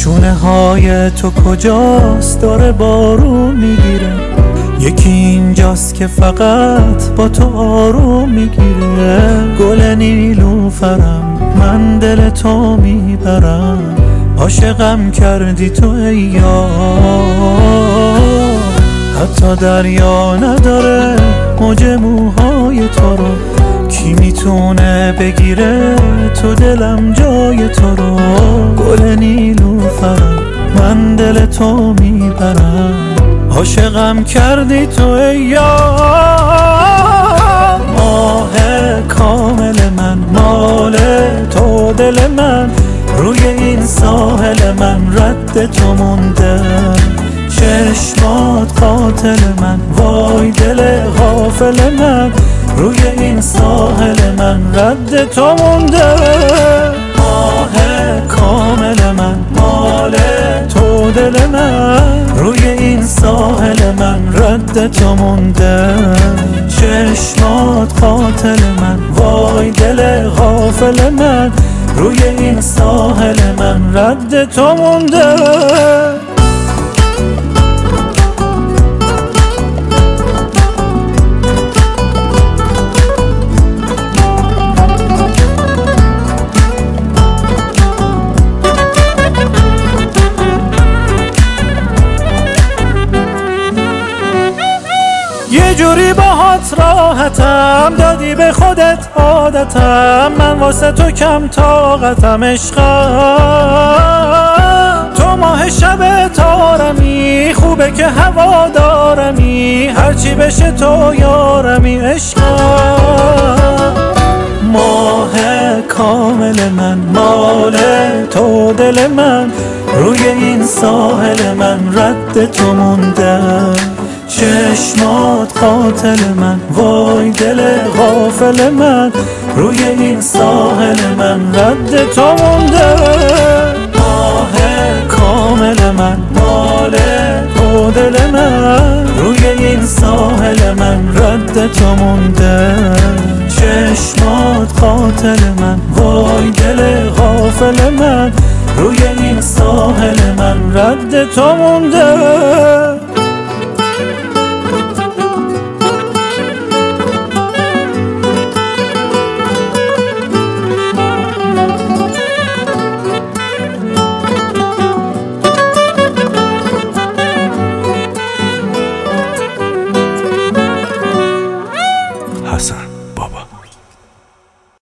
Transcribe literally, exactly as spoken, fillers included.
شونه های تو کجاست داره بارون میگیره، یکی اینجاست که فقط با تو آروم میگیره. گل نیلوفرم من دل تو میبرم، عاشقم کردی تو ای یار. حتی دریا نداره موج موهای تو رو، کی میتونه بگیره تو دلم جای تو رو. گل نیلوفرم من دل تو میبرم، عاشقم کردی تو ای یار. ماه کامل من مال تو دل من، روی این ساحل من رد تو مونده. چشمات قاتل من وای دل غافل من، روی این ساحل من رد تو مونده. ماه کامل من مال تو دل من، روی این ساحل من رد تو مونده. چشمات قاتل من وای دل غافل من، روی این ساحل من رد تو مونده. یه جوری باهات راحتم، دادی به خودت عادتم، من واسه تو کم طاقتم عشقم. تو ماه شب تارمی، خوبه که هوا دارمی، هرچی بشه تو یارمی عشقم. ماه کامل من مال تو دل من، روی این ساحل من رد تو مونده. چشمات قاتل من وای دل غافل من، روی این ساحل من رد تو مونده. ماه کامل من مال تو دل من، روی این ساحل من رد تو مونده. چشمات قاتل من وای دل غافل من، روی این ساحل من رد تو مونده. حسن